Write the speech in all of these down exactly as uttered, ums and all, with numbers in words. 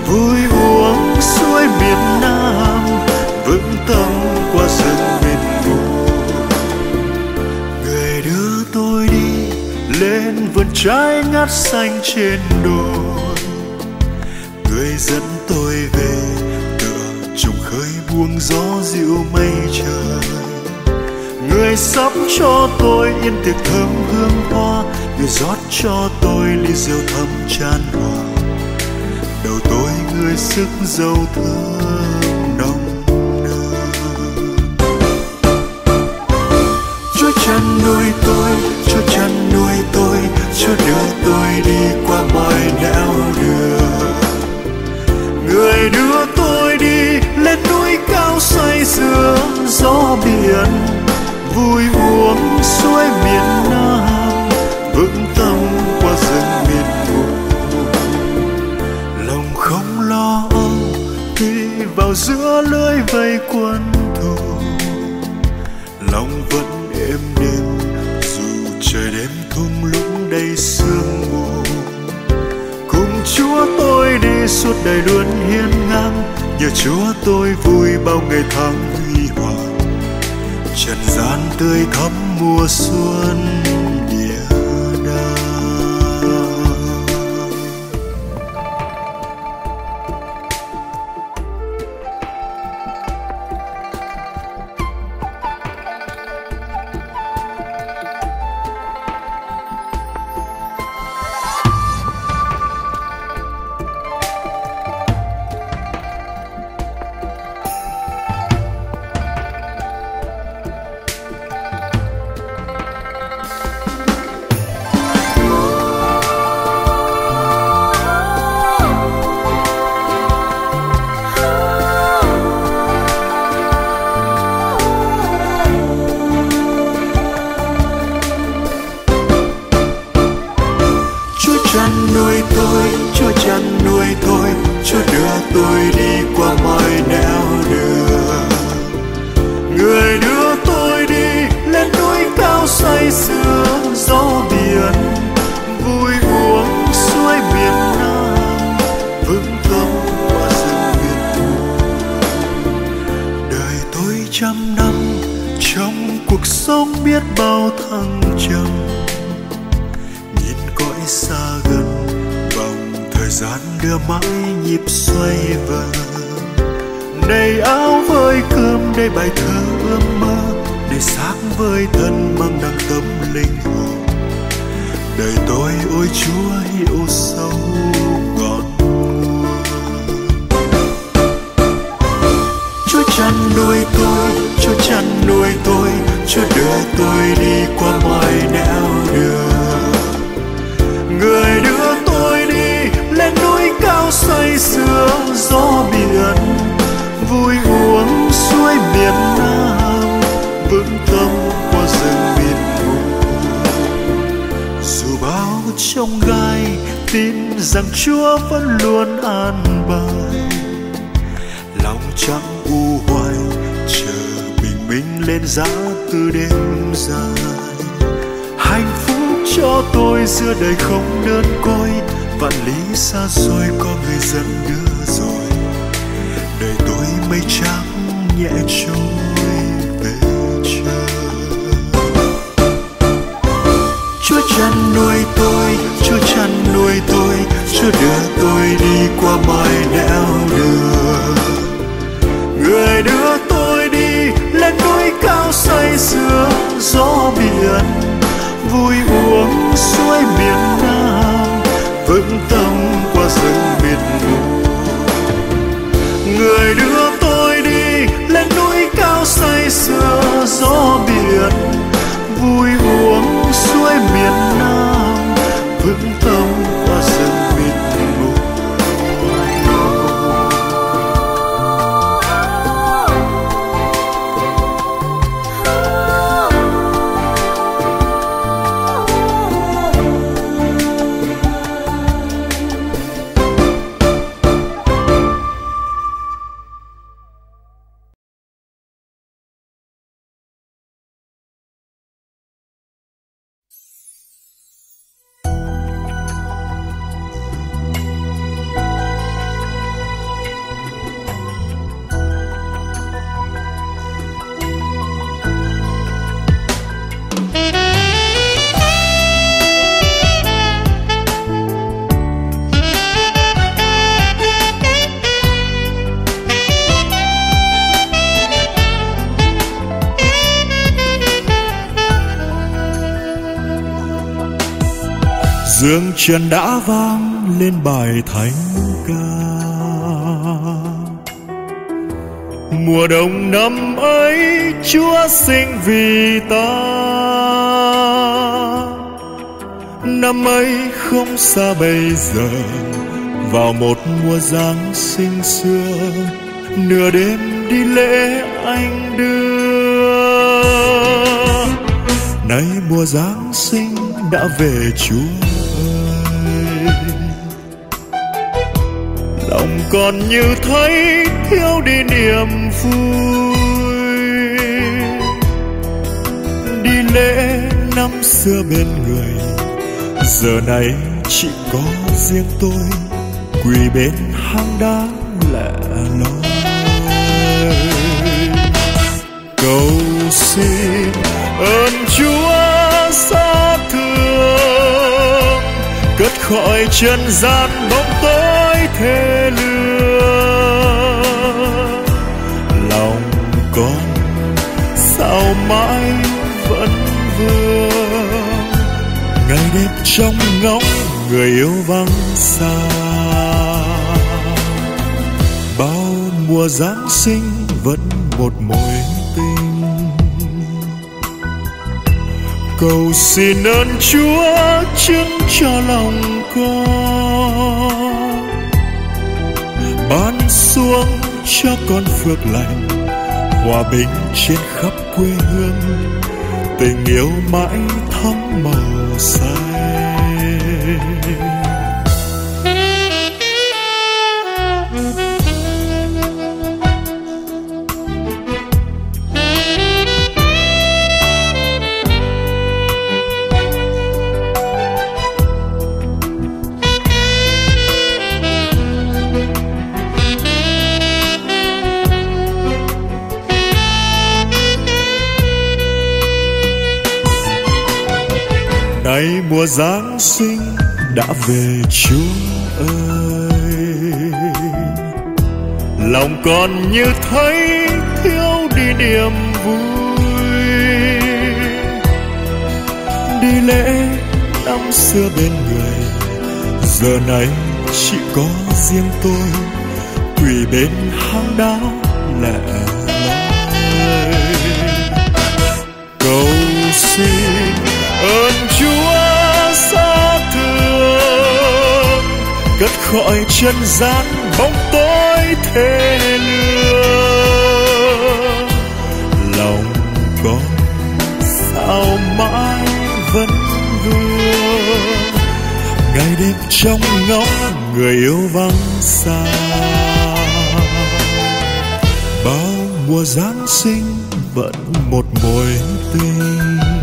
vui uống suối miền Nam, vững tâm qua rừng miền ngủ. Người đưa tôi đi lên vườn trái ngát xanh trên đồi, người dẫn tôi về tựa trùng khơi buông gió dịu mây trời. Người sắp cho tôi yên tiệc thơm hương hoa, người rót cho tôi ly rượu thơm chan hòa. Đầu tôi người sức dâu thơm nồng nàn. Chúa chăn nuôi tôi, Chúa chăn nuôi tôi, Chúa đưa tôi đi qua mọi nẻo đường. Người đưa tôi đi lên núi cao say sưa gió biển, vui uống suối miền Nam, vững tâm qua rừng miền ngủ. Lòng không lo âu khi vào giữa lưới vây quân thù, lòng vẫn êm đềm dù trời đêm thung lũng đầy sương mù. Cùng Chúa tôi đi suốt đời luôn hiên ngang, nhờ Chúa tôi vui bao ngày tháng huy hoàng. Trần gian tươi thắm mùa xuân địa đàng. Chăn nuôi tôi, Chúa chăn nuôi tôi, Chúa đưa tôi đi qua mọi nẻo đường. Người đưa tôi đi lên núi cao say sưa gió biển, vui uống suối miền Nam, vững tâm qua rừng miền ngủ. Đời tôi trăm năm trong cuộc sống biết bao thăng trầm, xa gần vòng thời gian đưa mãi nhịp xoay vần. Đầy áo với cơm, đầy bài thơ ước mơ, đầy sáng với thân mang đăng tâm linh hồn. Đời tôi ôi Chúa hiểu sâu ngọn nguồn. Chúa chăn nuôi tôi, Chúa chăn nuôi tôi, Chúa đưa tôi đi qua mọi nẻo đường. Người đưa tôi đi lên núi cao say sưa gió biển, vui uống suối miền Nam, vững tâm qua rừng miền ngủ. Dù bao chông gai, tin rằng Chúa vẫn luôn an bài. Lòng chẳng u hoài, chờ bình minh lên giá từ đêm dài. Hạnh phúc cho tôi giữa đời không đơn côi, vạn lý xa xôi có người dẫn đưa rồi. Đời tôi mây trắng nhẹ trôi về trời. Chúa chăn nuôi tôi, Chúa chăn nuôi tôi, Chúa đưa tôi đi qua mọi nẻo đường. Người đưa tôi đi lên núi cao say sưa gió biển, vui uống suối miền Nam, vững tâm qua rừng miền ngủ. Người đưa tôi đi lên núi cao say sưa gió biển, vui uống suối miền Nam, vững tâm qua rừng dương trần đã vang lên bài thánh ca. Mùa đông năm ấy Chúa sinh vì ta, năm ấy không xa bây giờ, vào một mùa Giáng sinh xưa, nửa đêm đi lễ anh đưa. Nay mùa Giáng sinh đã về Chúa ơi, lòng còn như thấy thiếu đi niềm vui. Đi lễ năm xưa bên người, giờ này chỉ có riêng tôi quỳ bên hang đá lẻ loi. Cầu xin ơn Chúa xót thương, cất khỏi trần gian bóng tối thê lương. Lòng con sao mãi vẫn vương, ngày đêm trong ngóng người yêu vắng xa. Bao mùa Giáng sinh vẫn một mối tình, cầu xin ơn Chúa chứng cho lòng con, ban xuống cho con phước lành, hòa bình trên khắp quê hương, tình yêu mãi thắm màu xanh. Nay mùa Giáng sinh đã về Chúa ơi, lòng còn như thấy thiếu đi niềm vui. Đi lễ năm xưa bên người, giờ này chỉ có riêng tôi quỳ bên hang đá lẻ loi. Cầu xin ơn Chúa xót thương, cất khỏi trần gian bóng tối thê lương. Lòng con sao mãi vẫn vương, ngày đêm trong ngóng người yêu vắng xa. Bao mùa Giáng sinh vẫn một mối tình,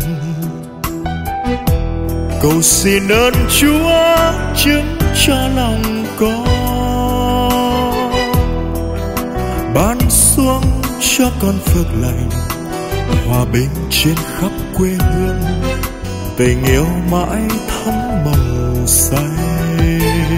cầu xin ơn Chúa chứng cho lòng con, ban xuống cho con phước lành, hòa bình trên khắp quê hương, tình yêu mãi thắm màu xanh.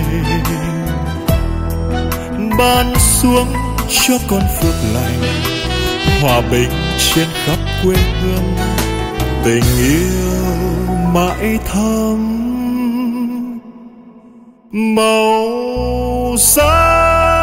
Ban xuống cho con phước lành, hòa bình trên khắp quê hương, tình yêu mãi thắm màu xanh.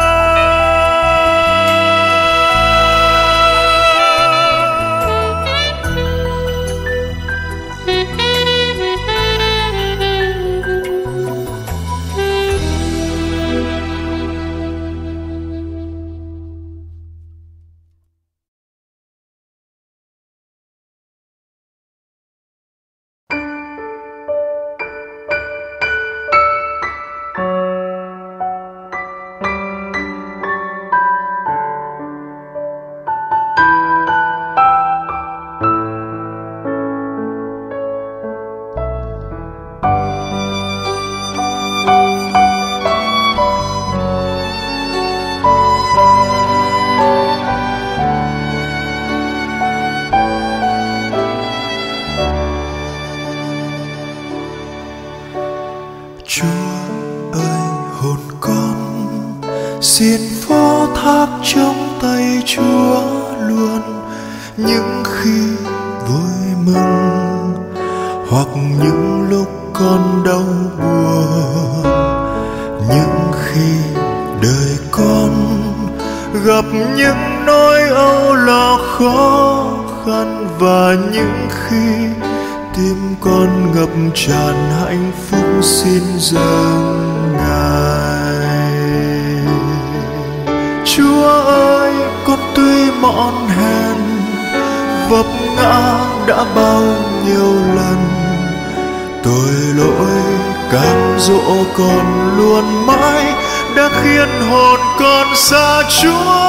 Xin phó thác trong tay Chúa luôn những khi vui mừng, hoặc những lúc còn đau buồn. Những khi đời con gặp những nỗi âu lo khó khăn, và những khi tim con ngập tràn hạnh phúc xin dâng Ngài. Chúa ơi, con tuy mọn hèn vấp ngã đã bao nhiêu lần, tội lỗi cám dỗ con luôn mãi đã khiến hồn con xa Chúa.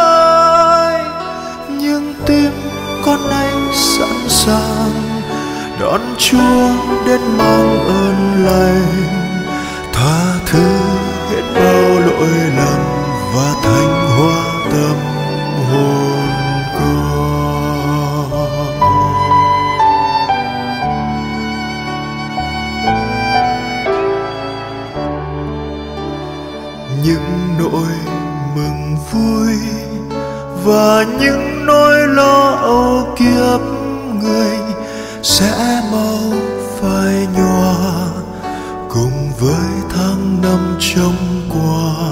Nhưng tim con nay sẵn sàng đón Chúa đến mang ơn lành, tha thứ hết bao lỗi lầm và thanh hóa tâm hồn con. Những nỗi mừng vui và những nỗi lo âu kiếp người sẽ mau phai nhòa cùng với tháng năm trôi qua,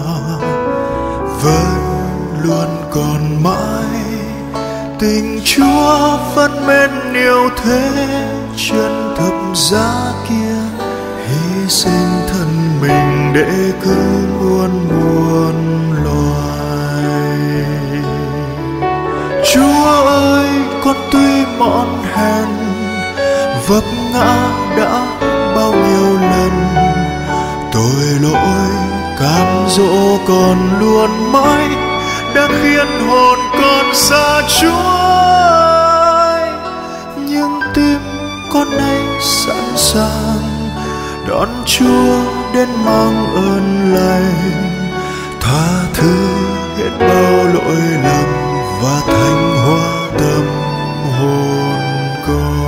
vẫn luôn còn mãi tình Chúa vẫn mến yêu thế chân thập giá kia, hy sinh thân mình để cứu muôn muôn loài. Chúa ơi, con tuy mọn hèn vấp ngã đã bao nhiêu lần, tội lỗi cám dỗ con luôn mãi đã khiến hồn con xa Chúa. Nhưng tim con nay sẵn sàng đón Chúa đến mang ơn lành, tha thứ hết bao lỗi lầm và thanh hóa tâm hồn con.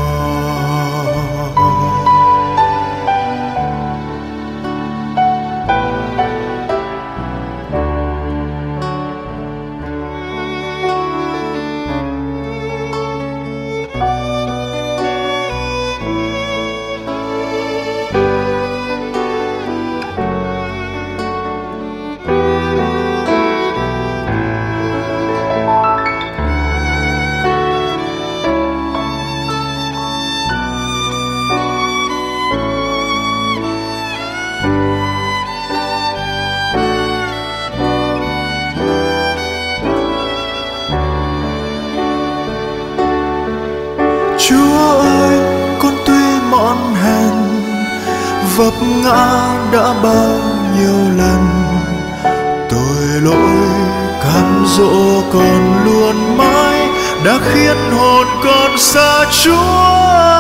Chúa ơi, con tuy mọn hèn vấp ngã đã bao nhiêu lần, tội lỗi cám dỗ con luôn mãi đã khiến hồn con xa Chúa.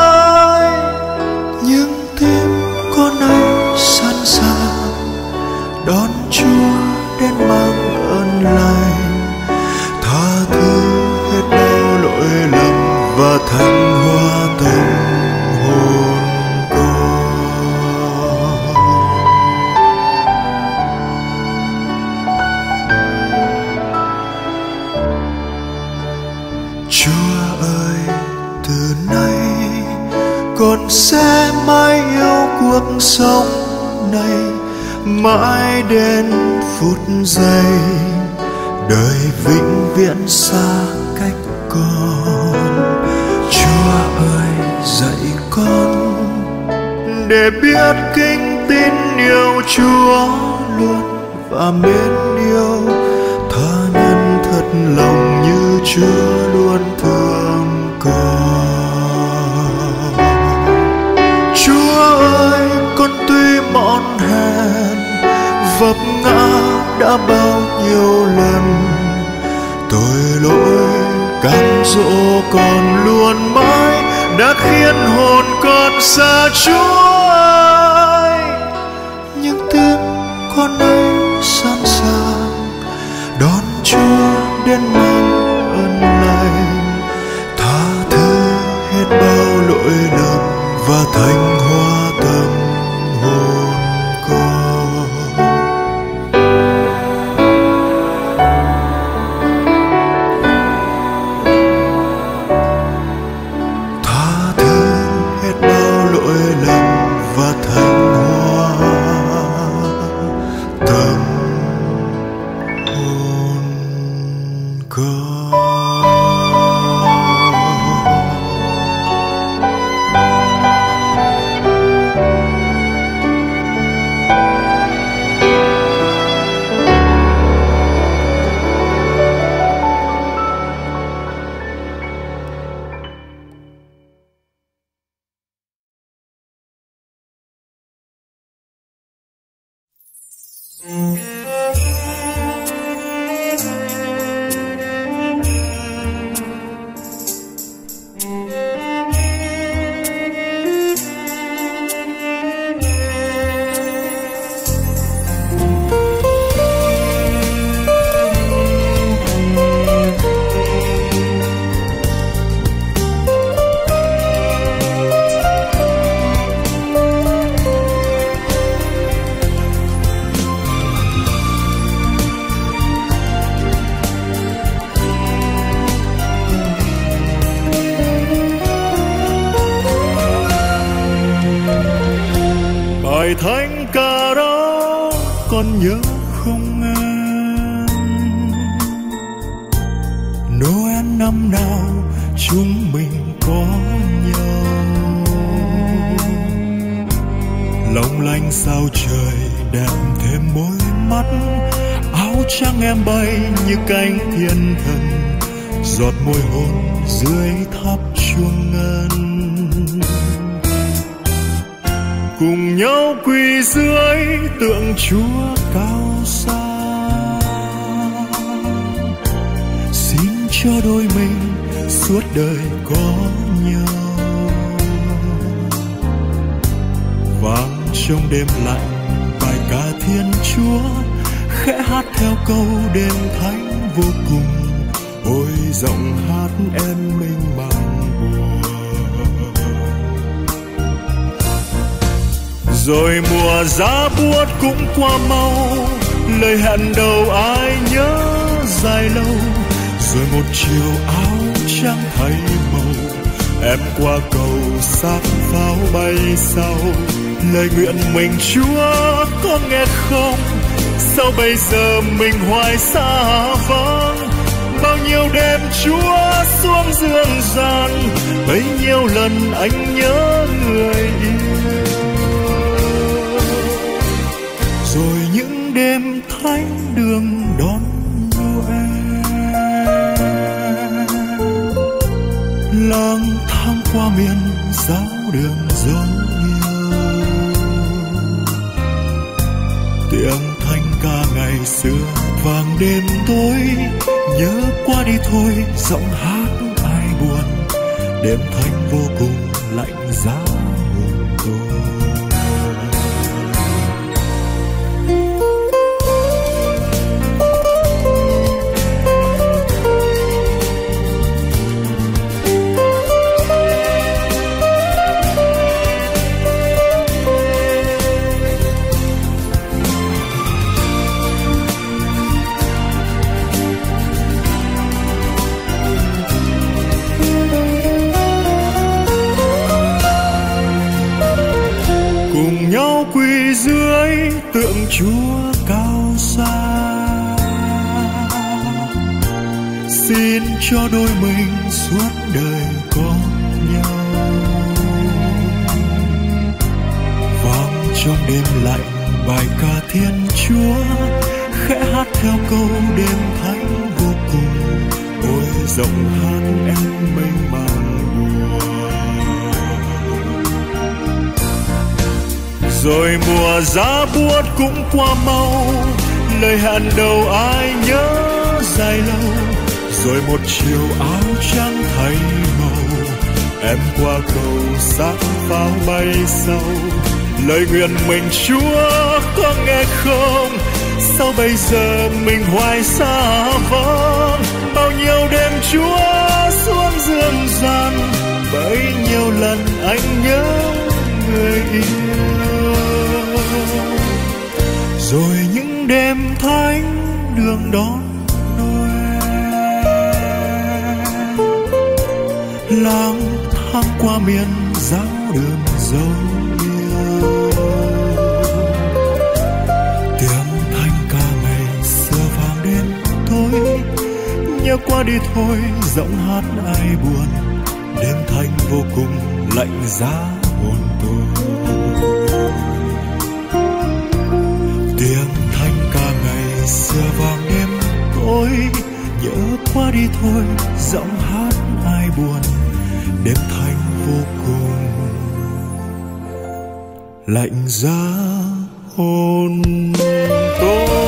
Nhưng tim con nay sẵn sàng đón Chúa đến mang ơn lành, tha thứ hết bao lỗi lầm và thanh hóa tâm hồn con. Chúa ơi, từ nay con sẽ mãi yêu cuộc sống này, mãi đến phút giây đời vĩnh viễn xa cách con. Chúa ơi, dạy con để biết kính tin yêu Chúa luôn và mến yêu tha nhân thật lòng như Chúa luôn thương con. Chúa ơi, con tuy mọn hèn vấp ngã đã bao nhiêu lần, tội lỗi cám dỗ con luôn mãi đã khiến hồn con xa Chúa. Nhưng tim con nay sẵn sàng đón Chúa đến mang ơn lành, tha thứ hết bao lỗi lầm và thanh hóa tâm hồn con. Tha thứ hết bao lỗi lầm bài thánh ca đó con nhớ không em? Noel năm nào chúng mình có nhau, long lanh sao trời đẹp thêm môi mắt, áo trắng em bay như cánh thiên thần, giọt môi hôn dưới tháp chuông ngân. Cùng nhau quỳ dưới tượng Chúa cao xa, xin cho đôi mình suốt đời có nhau. Vang trong đêm lạnh bài ca Thiên Chúa, khẽ hát theo câu đêm thánh vô cùng. Ôi giọng hát em mênh mang buồn. Rồi mùa giá buốt cũng qua mau, lời hẹn đầu ai nhớ dài lâu. Rồi một chiều áo trắng thay màu, em qua cầu xác pháo bay sau. Lời nguyện mình Chúa có nghe không? Sao bây giờ mình hoài xa vắng? Bao nhiêu đêm Chúa xuống dương gian, bấy nhiêu lần anh nhớ người yêu. Rồi những đêm thánh đường đón Noel, lang thang qua miền giáo đường dấu yêu. Tiếng thanh ca ngày xưa vang đêm tối, nhớ qua đi thôi giọng hát ai buồn. Đêm thanh vô cùng lạnh giá hồn tôi. Quỳ dưới tượng Chúa cao xa, xin cho đôi mình suốt đời có nhau. Vang trong đêm lạnh bài ca Thiên Chúa, khẽ hát theo câu đêm thánh vô cùng. Ôi giọng hát em mênh mang buồn. Rồi mùa giá buốt cũng qua mau, lời hẹn đầu ai nhớ dài lâu. Rồi một chiều áo trắng thay màu, em qua cầu xác pháo bay sau. Lời nguyện mình Chúa có nghe không? Sao bây giờ mình hoài xa vắng? Bao nhiêu đêm Chúa xuống dương gian, bấy nhiêu lần anh nhớ người yêu. Rồi những đêm thánh đường đón Noel, lang thang qua miền giáo đường dấu yêu. Tiếng thanh ca ngày xưa vang đêm tối, nhớ qua đi thôi giọng hát ai buồn. Đêm thanh vô cùng lạnh giá hồn tôi. Tiếng thanh ca ngày xưa vang đêm tối, nhớ qua đi thôi giọng hát ai buồn. Đêm thanh vô cùng lạnh giá hồn tôi.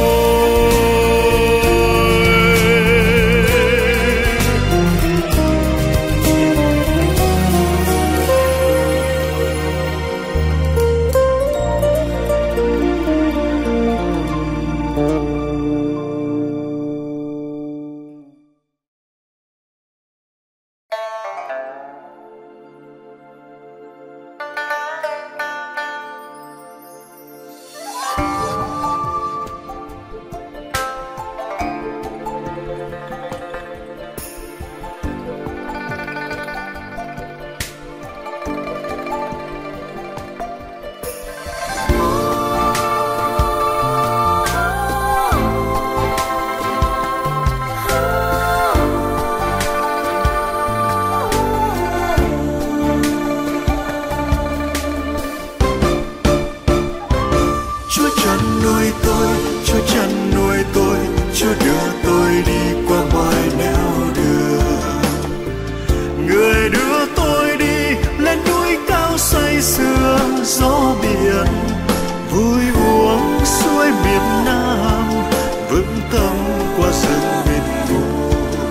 biển, vui uống suối miền Nam, vững tâm qua rừng miền Ngủ.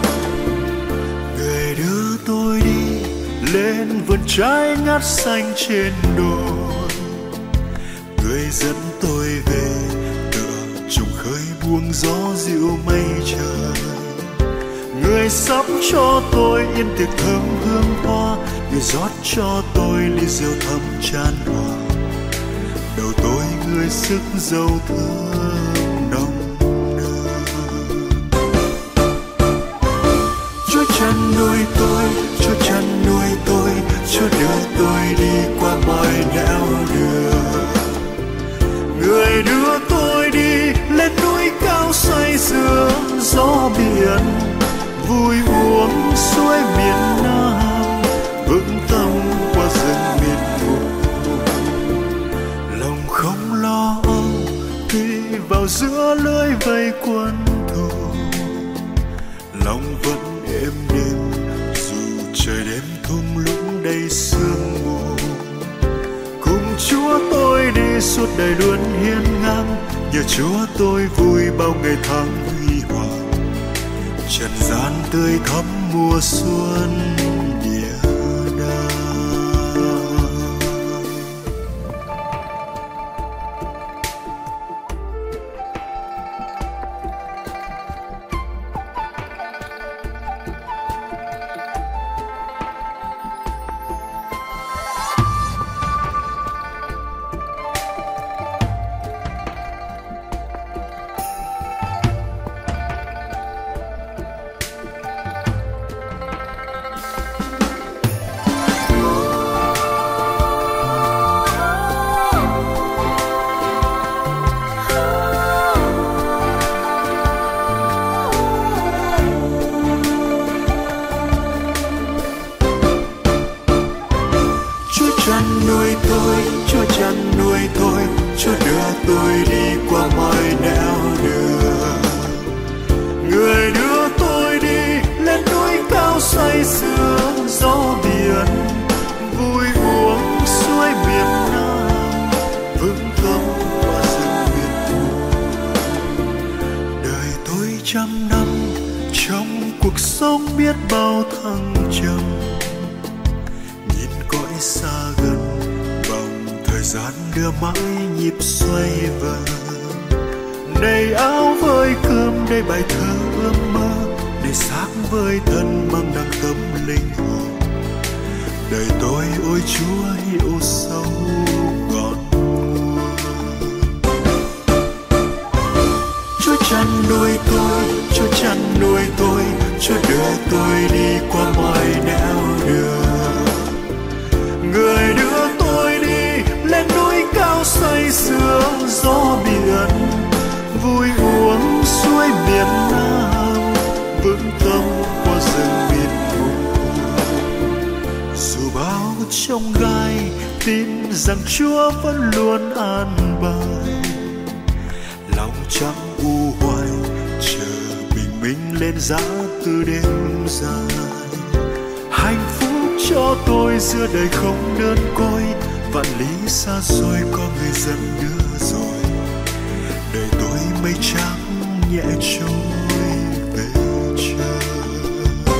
Người đưa tôi đi lên vườn trái ngát xanh trên đồi, người dẫn tôi về tựa trùng khơi buông gió dịu mây trời. Người sắp cho tôi yên tiệc thơm hương hoa, người rót cho tôi ly rượu thơm chan hòa. Đầu tôi người sức dâu thơm nồng nàn. Chúa chăn nuôi tôi, Chúa chăn nuôi tôi, Chúa đưa tôi đi qua mọi nẻo đường. Người đưa tôi đi lên núi cao say sương gió biển, vui uống suối miền Nam, vững tâm qua rừng miền Ngủ. Lòng không lo âu khi vào giữa lưới vây quân thù, lòng vẫn êm đềm dù trời đêm thung lũng đầy sương mù. Cùng Chúa tôi đi suốt đời luôn hiên ngang, nhờ Chúa tôi vui bao ngày tháng huy hoàng. Trần gian tươi thắm mùa xuân địa đàng. Chăn nuôi tôi, Chúa chăn nuôi tôi, Chúa đưa tôi đi qua mọi nẻo đường. Người đưa tôi đi lên núi cao say sương gió biển, vui uống suối miền Nam, vững tâm qua rừng miền Ngủ. Đời tôi trăm năm trong cuộc sống biết bao thăng trầm, xa gần vòng thời gian đưa mãi nhịp xoay vần. Đầy áo với cơm, đầy bài thơ ước mơ, đầy xác với thân mang nặng tâm linh hồn. Đời tôi ôi Chúa hiểu sâu ngọn nguồn. Chúa chăn nuôi tôi, Chúa chăn nuôi tôi, Chúa đưa tôi đi qua mọi nẻo đường. Người đưa tôi đi lên núi cao say sương gió biển, vui uống suối miền Nam, vững tâm qua rừng miền Ngủ. Dù bao chông gai tin rằng Chúa vẫn luôn an bài, lòng chẳng u hoài chờ bình minh lên giá từ đêm dài. Hạnh phúc cho tôi giữa đời không đơn côi, vạn lý xa xôi có người dẫn đưa rồi. Đời tôi mây trắng nhẹ trôi về trời.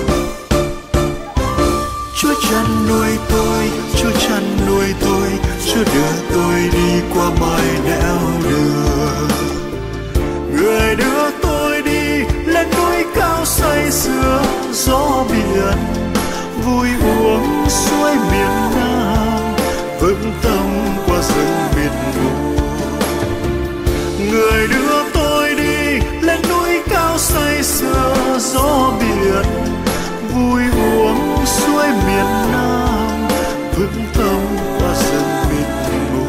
Chúa chăn nuôi tôi, Chúa chăn nuôi tôi, Chúa đưa tôi đi qua mọi nẻo đường. Người đưa tôi đi lên núi cao say sương gió biển, vui uống suối miền Nam, vững tâm qua rừng miền Ngủ. Người đưa tôi đi lên núi cao say sưa gió biển, vui uống suối miền Nam, vững tâm qua rừng miền Ngủ.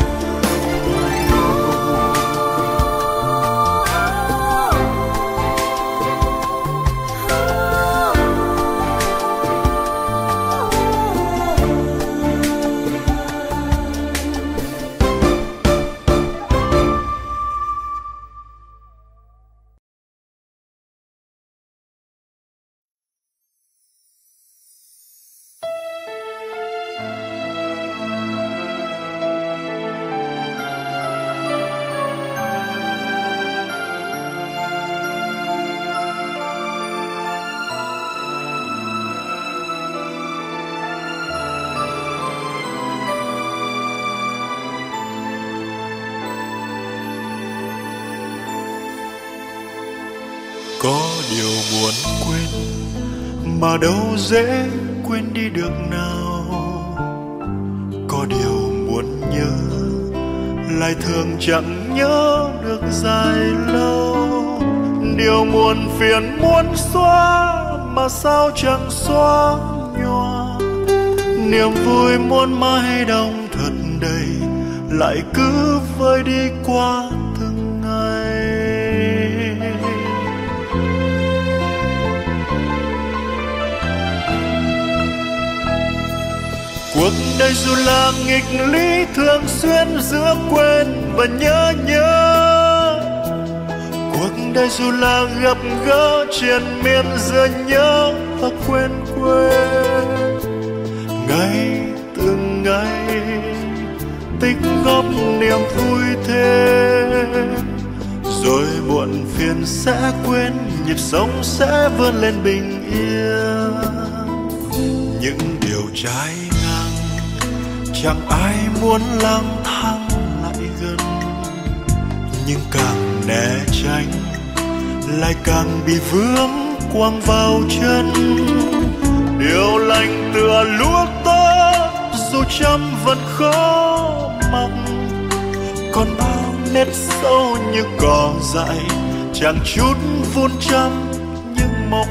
Có điều muốn quên mà đâu dễ quên đi được nào. Có điều muốn nhớ lại thường chẳng nhớ được dài lâu. Điều muộn phiền muốn xóa mà sao chẳng xóa nhòa. Niềm vui muốn mãi đong thật đầy lại cứ vơi đi qua từng ngày. Cuộc đời dù là nghịch lý thường xuyên giữa quên và nhớ nhớ. Cuộc đời dù là gặp gỡ triền miên giữa nhớ và quên quên. Ngày từng ngày tích góp niềm vui thêm, rồi muộn phiền sẽ quên, nhịp sống sẽ vươn lên bình yên. Những điều trái ngang chẳng ai muốn lang thang lại gần, nhưng càng né tránh lại càng bị vướng quăng vào chân. Điều lành tựa lúa tốt dù trăm vẫn khó mọc, còn bao nét sâu như cỏ dại chẳng chút vun trăm nhưng mọc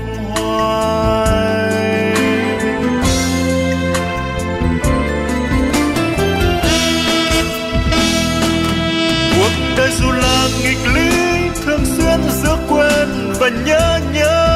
hoài. Cuộc đời dù là nghịch lý thường xuyên giữa quên và nhớ nhớ.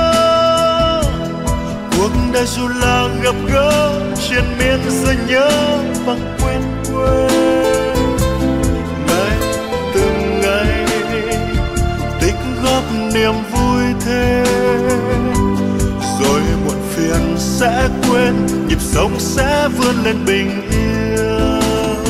Cuộc đời dù là gặp gỡ triền miên giữa nhớ và quên quên. Ngày từng ngày tích góp niềm vui thêm, rồi muộn phiền sẽ quên, nhịp sống sẽ vươn lên bình yên.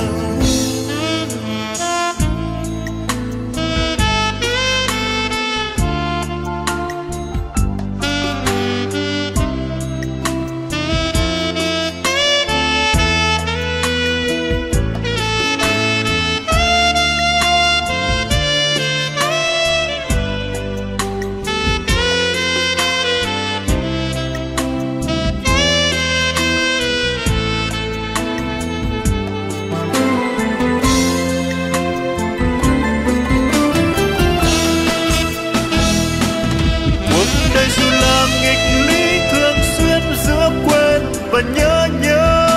Và nhớ nhớ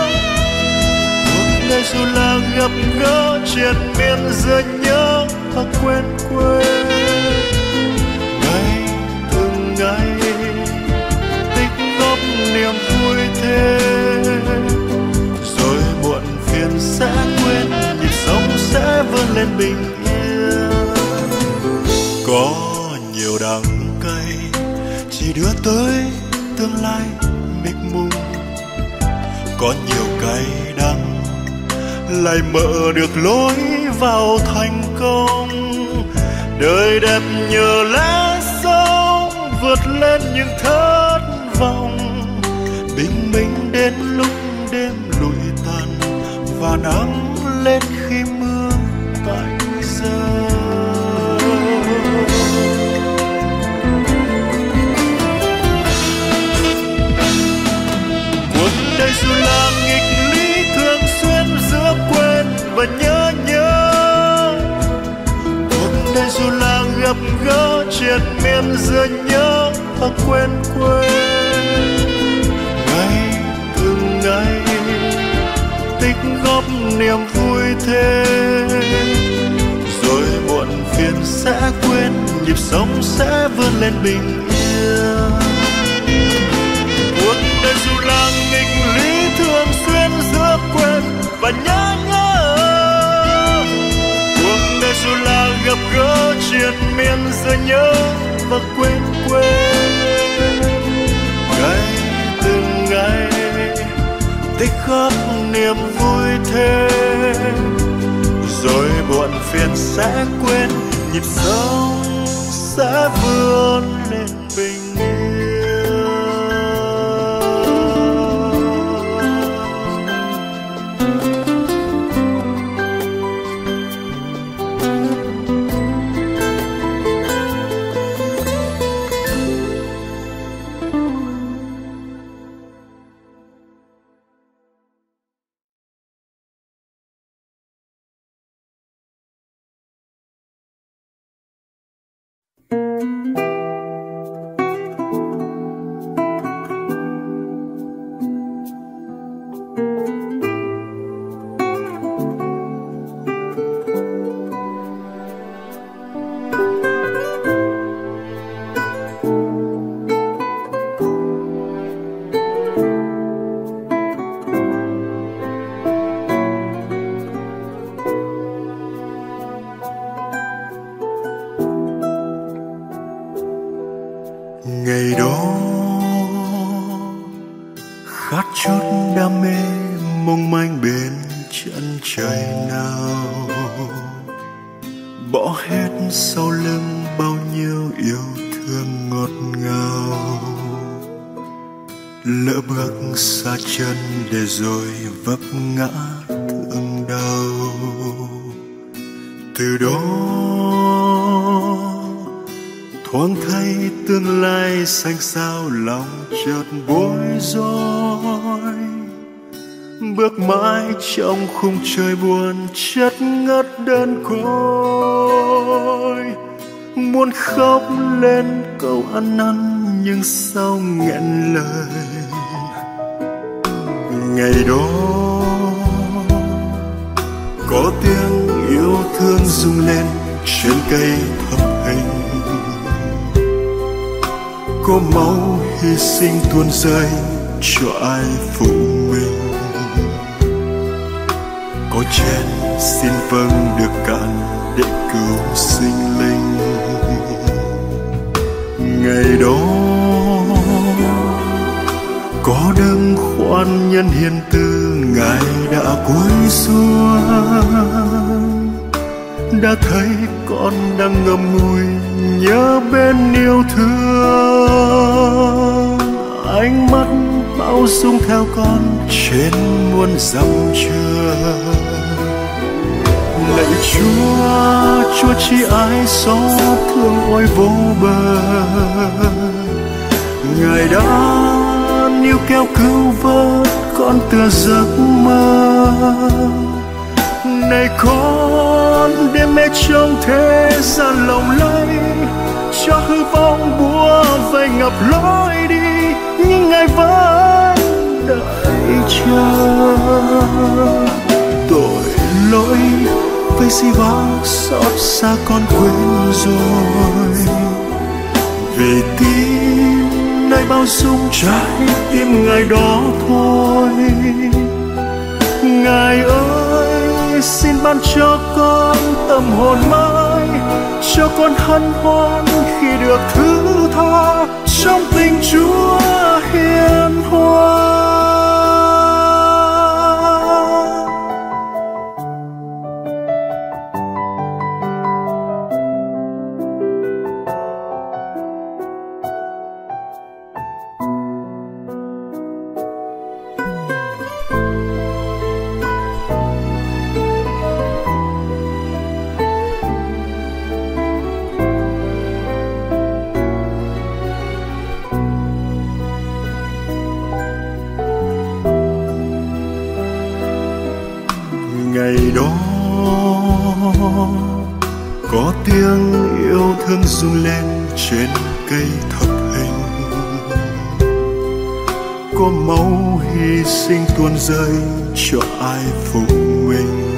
cuộc đời dù là gặp gỡ triền miên giữa nhớ và quên quên. Ngày từng ngày tích góp niềm vui thêm, rồi muộn phiền sẽ quên, nhịp sống sẽ vươn lên bình yên. Có nhiều đắng cay chỉ đưa tới tương lai mịt mùng, có nhiều cay đắng lại mở được lối vào thành công. Đời đẹp nhờ lẽ sống vượt lên những thất vọng, bình minh đến lúc đêm lụi tàn và nắng lên khi mưa tạnh rơi. Đời dù là nghịch lý thường xuyên giữa quên và nhớ nhớ. Cuộc đời dù là gặp gỡ triền miên giữa nhớ và quên quên. Ngày từng ngày tích góp niềm vui thêm, rồi muộn phiền sẽ quên, nhịp sống sẽ vươn lên bình yên. Cuộc đời dù là nghịch lý thường xuyên giữa quên và nhớ nhớ. Cuộc đời dù là gặp gỡ triền miên giữa nhớ và quên quên. Ngày từng ngày tích góp niềm vui thêm, rồi muộn phiền sẽ quên, nhịp sống sẽ vươn lên bình yên. Ngày đó khát chút đam mê mong manh bên chân trời nào, bỏ hết sau lưng bao nhiêu yêu thương ngọt ngào. Lỡ bước xa chân để rồi vấp ngã thương đau. Từ đó thoáng thấy tương lai xanh xao, lòng chợt bối rối. Bước mãi trong khung trời buồn chất ngất đơn côi. Muốn khóc lên câu ăn năn nhưng sao nghẹn lời. Ngày đó có tiếng yêu thương rung lên trên cây thập hình. Có máu hy sinh tuôn rơi cho ai phụ mình. Có chén xin vâng được cạn để cứu sinh linh. Ngày đó có đấng khoan nhân hiền từ, Ngài đã cúi xuống, đã thấy con đang ngậm ngùi nhớ bên yêu thương. Ánh mắt bao dung theo con trên muôn dặm trường. Lạy Chúa, Chúa chi ái xót thương ôi vô bờ. Ngài đã níu kéo cứu vớt con tựa giấc mơ. Này con đêm mê trong thế gian lộng lẫy, cho hư vong búa vây ngập lối đi, nhưng Ngài vẫn đợi chờ. Tội lỗi với gì bao xót xa con quên rồi. Vì tin nơi bao dung trái tim Ngài đó thôi. Ngài ơi, xin ban cho con tâm hồn mới, cho con hân hoan khi được thứ tha trong tình Chúa hiền hòa. Ngày đó có tiếng yêu thương rung lên trên cây thập hình. Có máu hy sinh tuôn rơi cho ai phục mình.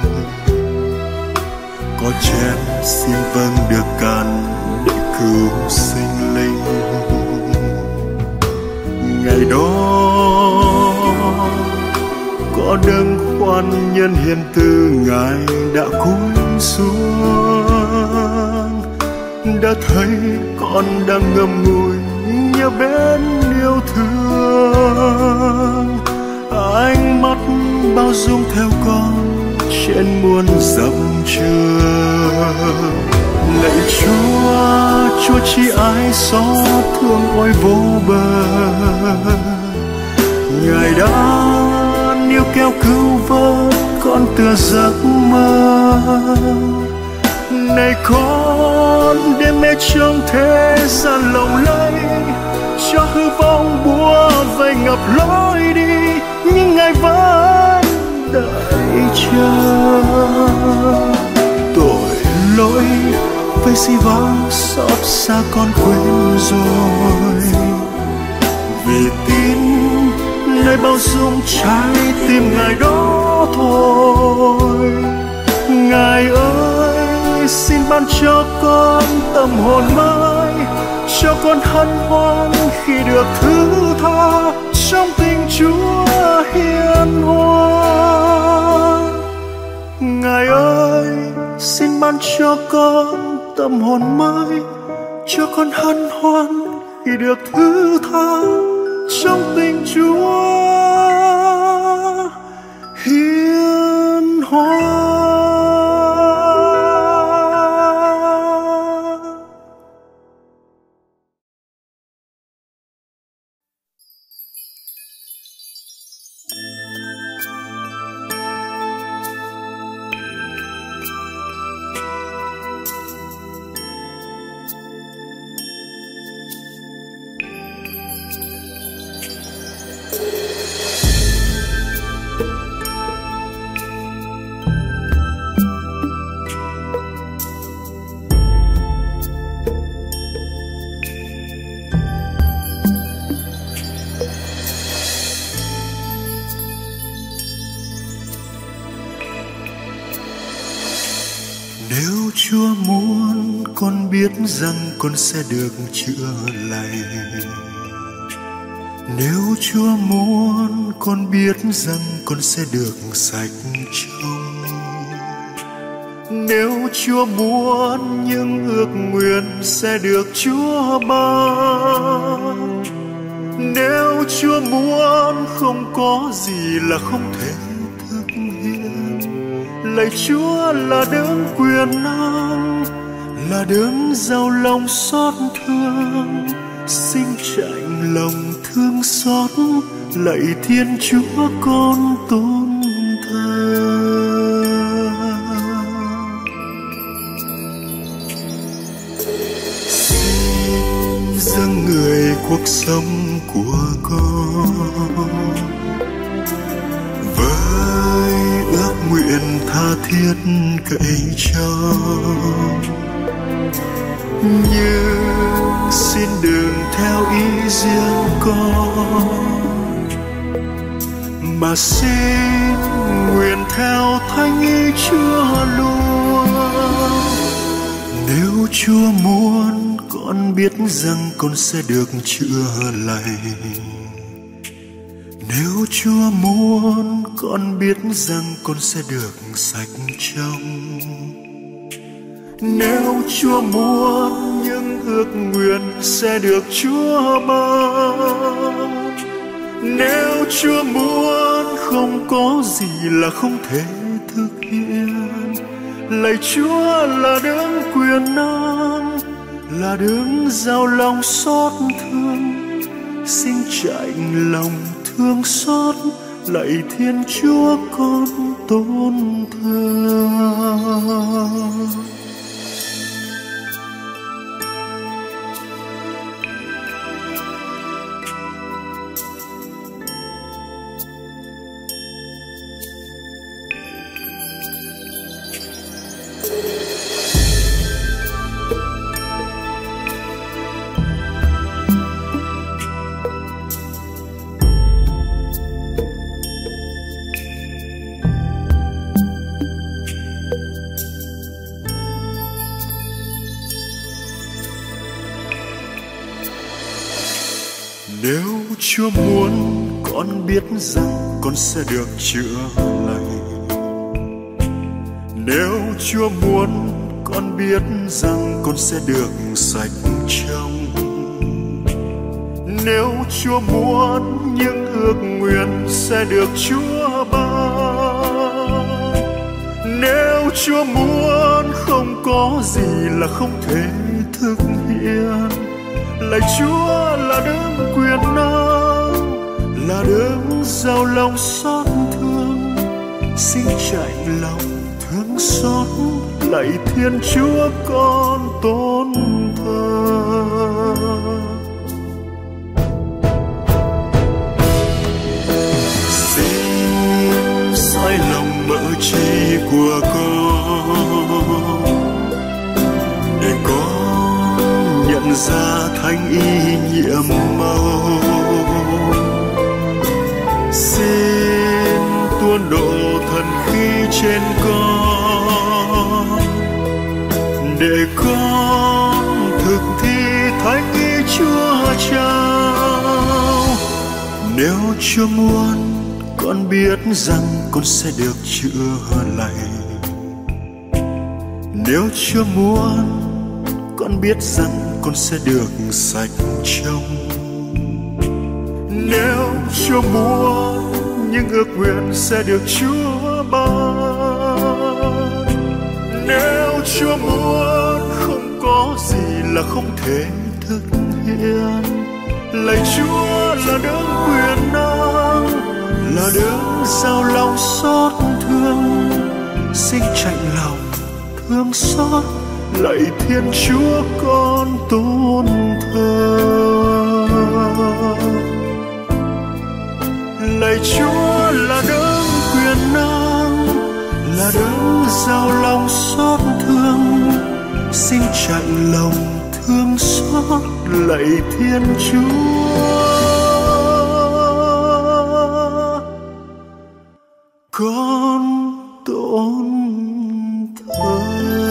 Có chén xin vâng được cạn để cứu sinh linh. Ngày đó có đấng khoan nhân hiền từ, Ngài đã cúi xuống, đã thấy con đang ngậm ngùi nhớ bên yêu thương. Ánh mắt bao dung theo con trên muôn dặm trường. Lạy Chúa, Chúa chi ái xót thương ôi vô bờ. Ngài đã níu kéo cứu vớt con tựa giấc mơ. Này con đêm mê trong thế gian lộng lẫy, cho hư vong búa vây ngập lối đi, nhưng Ngài vẫn đợi chờ. Tội lỗi với dĩ vãng xót xa con quên rồi. Vì tin nơi bao dung trái tim Ngài đó thôi. Ngài ơi, xin ban cho con tâm hồn mới, cho con hân hoan khi được thứ tha trong tình Chúa hiền hòa. Ngài ơi, xin ban cho con tâm hồn mới, cho con hân hoan khi được thứ tha trong tình Chúa hiền hòa. Nếu Chúa muốn con biết rằng con sẽ được chữa lành. Nếu Chúa muốn con biết rằng con sẽ được sạch trong. Nếu Chúa muốn những ước nguyện sẽ được Chúa ban. Nếu Chúa muốn không có gì là không thể thực hiện. Lạy Chúa là đấng quyền năng, là đấng giàu lòng xót thương, xin chạnh lòng thương xót. Lạy Thiên Chúa con tôn thờ. Xin dâng người cuộc sống của con với ước nguyện tha thiết cậy trông. Nhưng xin đừng theo ý riêng con, mà xin nguyện theo thánh ý Chúa luôn. Nếu Chúa muốn con biết rằng con sẽ được chữa lành. Nếu Chúa muốn con biết rằng con sẽ được sạch trong. Nếu Chúa muốn những ước nguyện sẽ được Chúa ban. Nếu Chúa muốn không có gì là không thể thực hiện. Lạy Chúa là đấng quyền năng, là đấng giàu lòng xót thương, xin chạnh lòng thương xót. Lạy Thiên Chúa con tôn thờ. Nếu Chúa muốn con biết rằng con sẽ được chữa lành. Nếu Chúa muốn con biết rằng con sẽ được sạch trong. Nếu Chúa muốn những ước nguyện sẽ được Chúa ban. Nếu Chúa muốn không có gì là không thể thực hiện. Lạy Chúa là đấng quyền năng, là đấng giàu lòng xót thương, xin chạnh lòng thương xót. Lạy Thiên Chúa con tôn thờ. Xin soi lòng mỡ chi của con, để con ra thánh y nhiệm màu. Xin tuôn độ thần khí trên con, để con thực thi thánh ý Chúa trao. Nếu Chúa muốn, con biết rằng con sẽ được chữa lành. Nếu Chúa muốn, con biết rằng con sẽ được sạch trong. Nếu Chúa muốn, những ước nguyện sẽ được Chúa ban. Nếu Chúa muốn, không có gì là không thể thực hiện. Lạy Chúa là đấng quyền năng, là đấng giàu lòng xót thương, xin chạnh lòng thương xót. Lạy Thiên Chúa con tôn thờ. Lạy Chúa là đấng quyền năng, là đấng giàu lòng xót thương, xin chạnh lòng thương xót. Lạy Thiên Chúa con tôn thờ.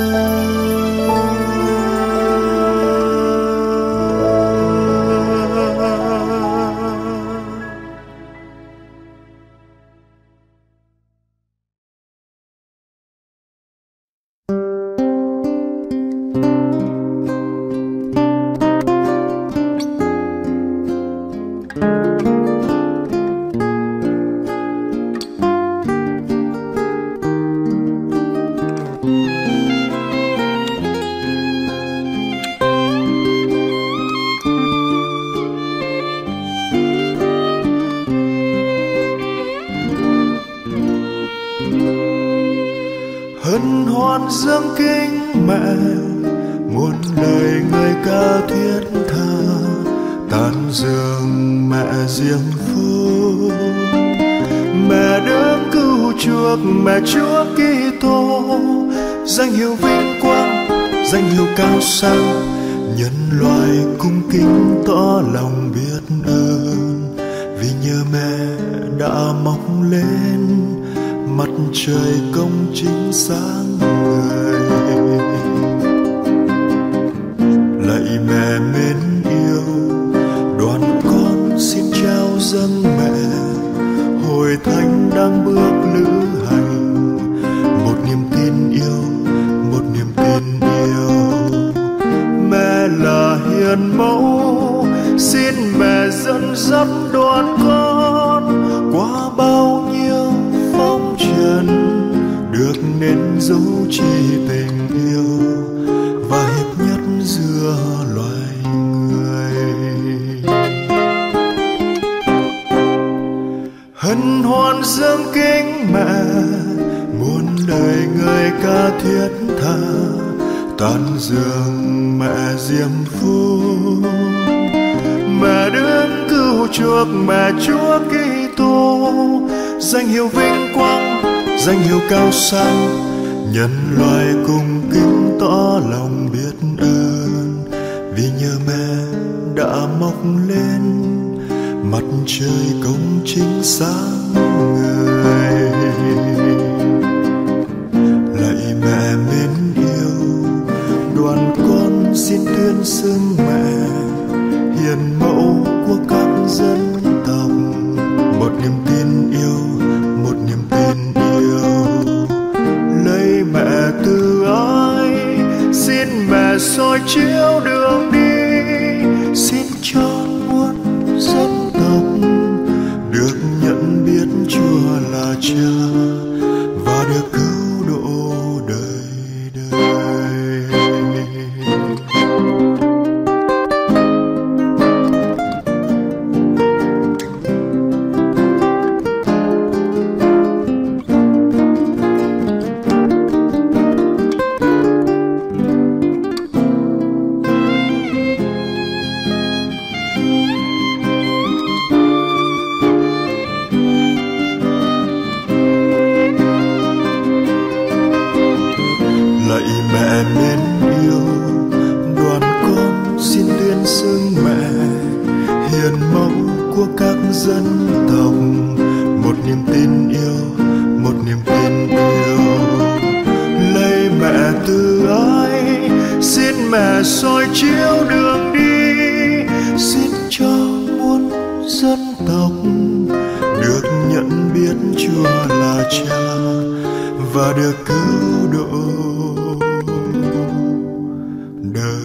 hân hoan dâng kính mẹ, muôn lời người ca thiết tha, tán dương mẹ diêm phúc. Mẹ đấng cứu chuộc, mẹ Chúa Kitô, danh hiệu vinh quang, danh hiệu cao sang, nhân loại cung kính tỏ lòng biết ơn. Vì nhờ mẹ đã mọc lên, mặt trời công chính sáng người. Lạy mẹ mến yêu, đoàn con xin trao dâng mẹ, hồi thánh đang bước lữ hành. Một niềm tin yêu, một niềm tin yêu. Mẹ là hiền mẫu, xin mẹ dẫn dắt đoàn con qua bao nhiêu phong trần, được nên dấu chỉ tình yêu và hiệp nhất giữa loài người. Hân hoan dâng kính mẹ, muôn đời người ca thiết tha, tán dương mẹ diêm phúc. Mẹ đấng cứu chuộc, mẹ Chúa Kitô, danh hiệu vinh quang, danh hiệu cao sang, nhân loại cùng kính tỏ lòng biết ơn. Vì nhờ mẹ đã mọc lên, mặt trời công chính sáng người. Lạy mẹ mến yêu, đoàn con xin tuyên xưng mẹ, hiền mẫu của các dân tộc. Một niềm tin yêu, một niềm tin yêu. Lấy mẹ từ ái, xin mẹ soi chiếu đường đi, xin cho muôn dân tộc được nhận biết Chúa là Cha và được cứu độ đời đời. Lạy mẹ mến yêu, đoàn con xin đưa dân tộc, một niềm tin yêu, một niềm tin yêu. Lạy mẹ từ ái, xin mẹ soi chiếu đường đi, xin cho muôn dân tộc được nhận biết Chúa là Cha và được cứu độ đời.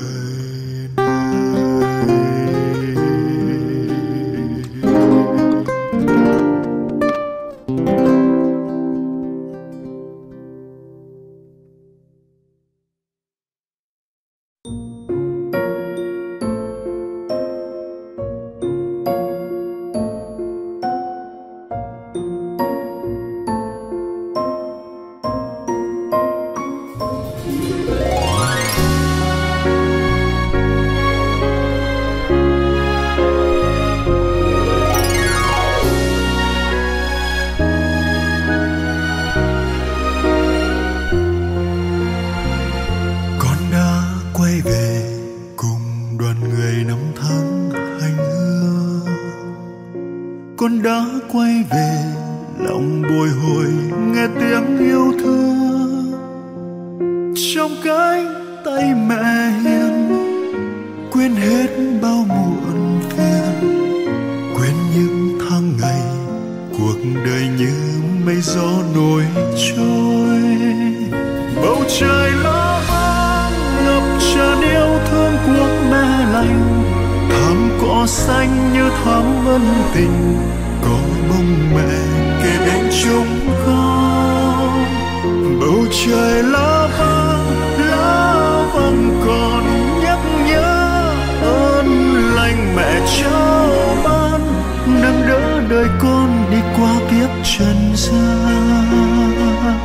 Con đã quay về, lòng bồi hồi nghe tiếng yêu thương. Trong cánh tay mẹ hiền, quên hết bao muộn phiền, quên những tháng ngày cuộc đời như mây gió nổi trôi. Bầu trời lá vàng ngập tràn yêu thương của mẹ lành, thảm cỏ xanh như thắm ân tình, có bông mẹ kề bên chúng con. Bầu trời lá vàng, lá vàng còn nhắc nhớ ơn lành mẹ trao ban, nâng đỡ đời con đi qua kiếp trần gian.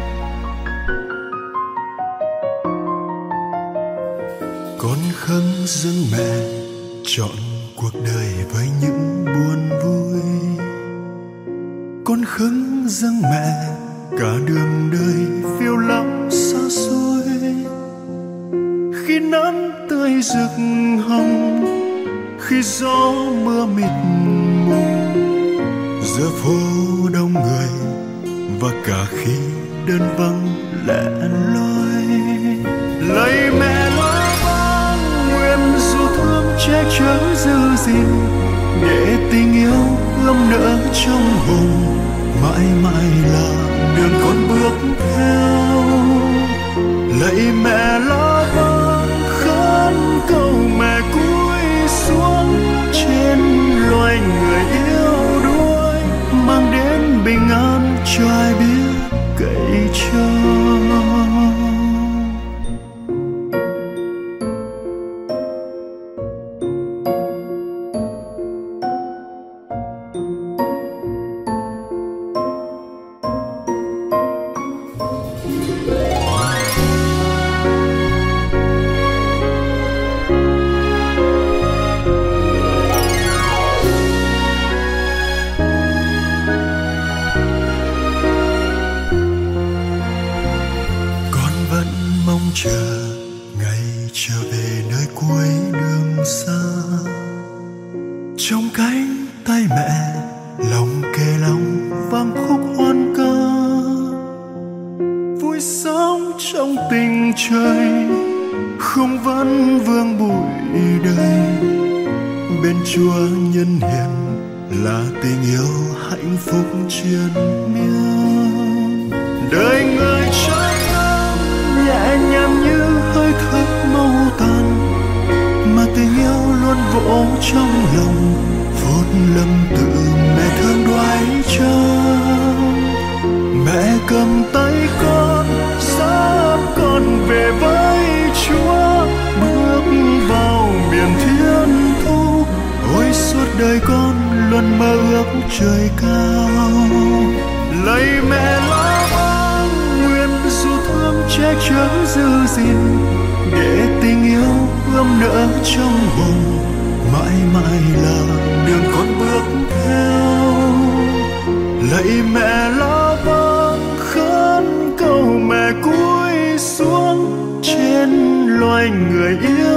Con khấn dâng mẹ chọn cuộc đời với những buồn vui. Con khấn dâng mẹ cả đường đời phiêu lãng xa xôi. Khi nắng tươi rực hồng, khi gió mưa mịt mùng, giữa phố đông người và cả khi đơn vắng lẻ loi. Lạy mẹ lá vàng, nguyện dù thương che chở giữ gìn, để tình yêu ươm nở trong hồn, mãi mãi là đường con bước theo. Lạy mẹ lá vàng, khấn cầu mẹ cúi xuống trên loài người yêu đuối, mang đến bình an cho ai biết cậy trông. Chờ ngày trở về nơi cuối đường xa, trong cánh tay mẹ lòng kề lòng vang khúc hoan ca. Vui sống trong tình trời, không vấn vương bụi đời, bên Chúa nhân hiền là tình yêu hạnh phúc triền miên. Đời người trái nhẹ nhàng như hơi thở màu tàn, mà tình yêu luôn vỗ trong lòng, phút lâm tự mẹ thương đoái trao. Mẹ cầm tay con, dẫn con về với Chúa, bước vào miền thiên thu. Ôi suốt đời con luôn mơ ước trời cao. Lạy mẹ lá vàng, nguyện dù thương che chở giữ gìn, để tình yêu ươm nở trong hồn, mãi mãi là đường con bước theo. Lạy mẹ lá vàng, khấn cầu mẹ cúi xuống trên loài người yêu